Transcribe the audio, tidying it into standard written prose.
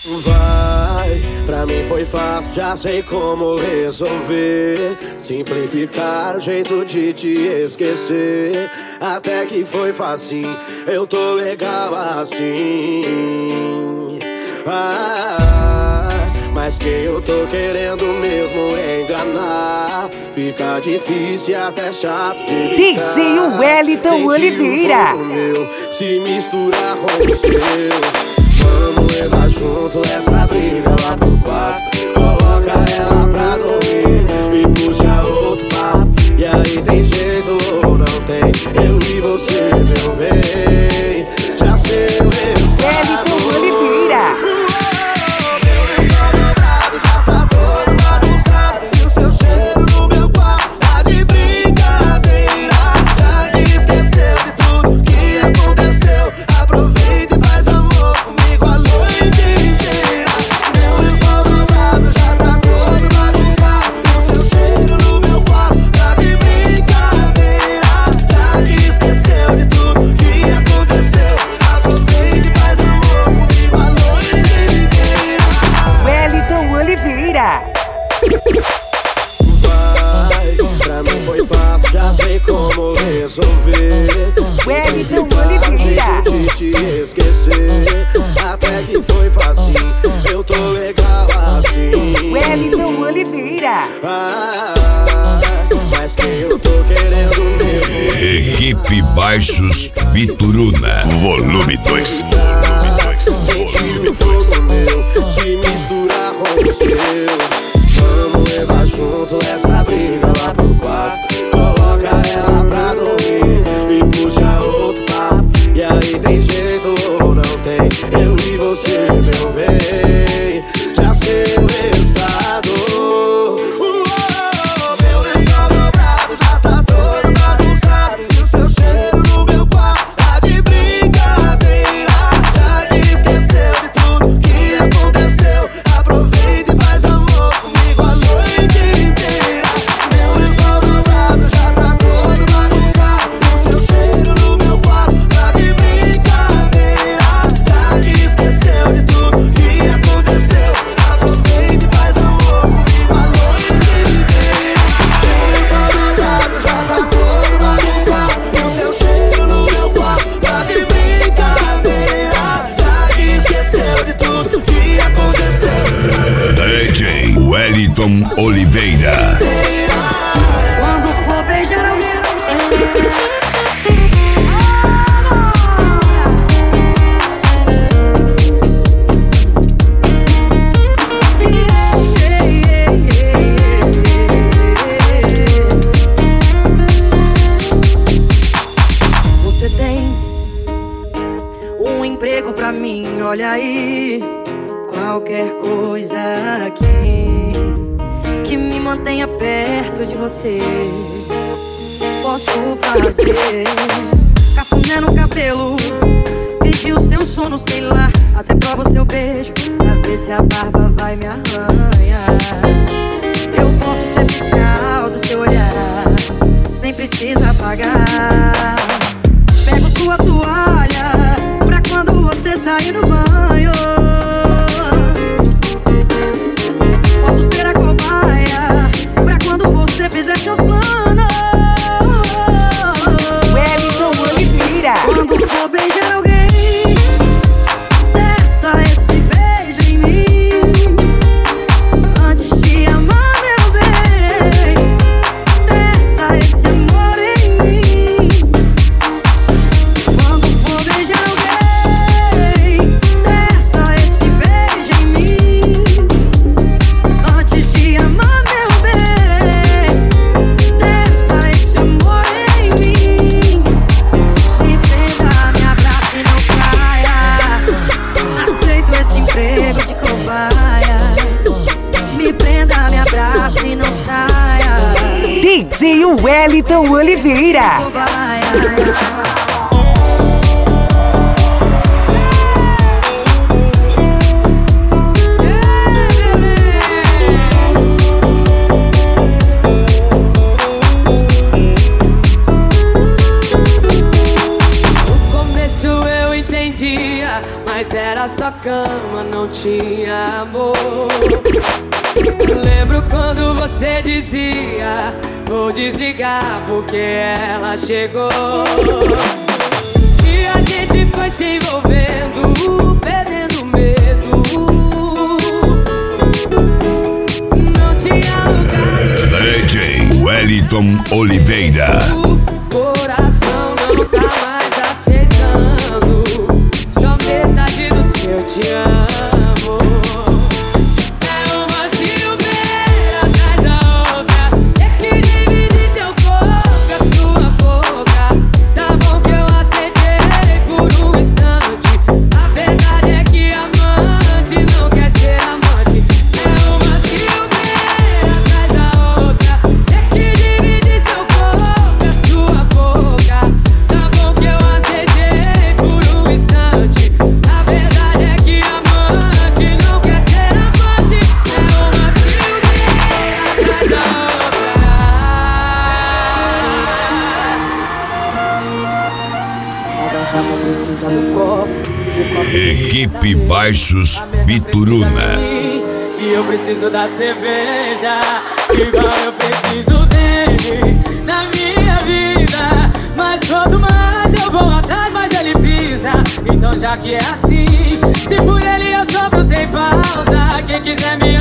Vai, pra mim foi fácil, já sei como resolver. Simplificar o jeito de te esquecer. Até que foi facinho, eu tô legal assim. Mas quem eu tô querendo mesmo é enganar. Fica difícil e até chato de evitar. DJ Wellington Oliveira. Meu, se misturar com o seu. Vamos levar junto essa briga lá pro quarto. Coloca ela pra dormir e puxa outro papo. E aí tem jeito ou não tem? Eu e você, meu bem. Já sei o resultado. Wellington Oliveira. Wellington Oliveira. De te esquecer. Até que foi fácil, eu tô legal assim. Wellington Oliveira. Mas quem eu tô querendo mesmo? Equipe Baixos Bituruna. Volume 2. Sentir o fogo meu se misturar com o seu. Vamos levar junto essa briga lá pro quarto. Coloca ela pra dormir e puxa outro papo. E aí tem jeito ou não tem? Eu e você, meu bem. Já sei o resultado. Meu lençol dobrado já tá todo bagunçado. E o seu cheiro no meu quarto tá de brincadeira. Já que esqueceu de tudo que aconteceu. Aproveita e faz amor comigo a noite inteira. Meu lençol dobrado já tá todo bagunçado. E o seu cheiro no meu quarto tá de brincadeira. Já que esqueceu de tudo que aconteceu. Aproveita e faz amor comigo a noite inteira. Meu lençol dobrado já tá todo bagunçado. E o seu cheiro no meu quarto tá de brincadeira. Já que esqueceu de tudo que aconteceu. DJ Wellington Oliveira. Quando for beijar alguém, você tem um emprego pra mim, olha aí. Qualquer coisa aqui que me mantenha perto de você, posso fazer. Cafuné no cabelo, pedir o seu sono, sei lá. Até provo seu beijo, pra ver se a barba vai me arranhar. Eu posso ser fiscal do seu olhar, nem precisa pagar. Pego sua toalha pra quando você sair do banho. Posso ser a cobaia pra quando você fizer seus planos. Wellington Oliveira. Quando for beijar alguém, testa esse beijo em mim. Antes de amar, meu bem, testa esse amor em mim. Quando for beijar alguém, testa esse beijo em mim. Antes de amar, meu bem, testa esse amor em mim. Me prenda, me abraça e não saia. Aceito esse emprego de cobaia. Me prenda, me abraça e não saia. DJ Wellington Oliveira. Cobaia. No começo eu entendia, mas era só cama, não tinha amor. Lembro quando você dizia: vou desligar porque ela chegou. E a gente foi se envolvendo, perdendo medo. Não tinha lugar. DJ Wellington Oliveira. O coração não tá mais aceitando só metade do seu te amo. É uma ciumeira atrás da outra, é que divide seu corpo, a sua boca. Tá bom que eu aceitei por um instante. A verdade é que amante não quer ser amante. É uma ciumeira atrás da outra, é que divide seu corpo, a sua boca. Tá bom que eu aceitei por um instante. A verdade é que amante não quer ser amante. É uma ciumeira atrás da outra. A garrafa precisa do copo. Equipe Baixos Vituruna. E eu preciso da cerveja, igual eu preciso dele na minha vida. Mas quanto mais eu vou atrás, mais ele pisa. Então já que é assim, se por ele eu sofro sem pausa. Quem quiser me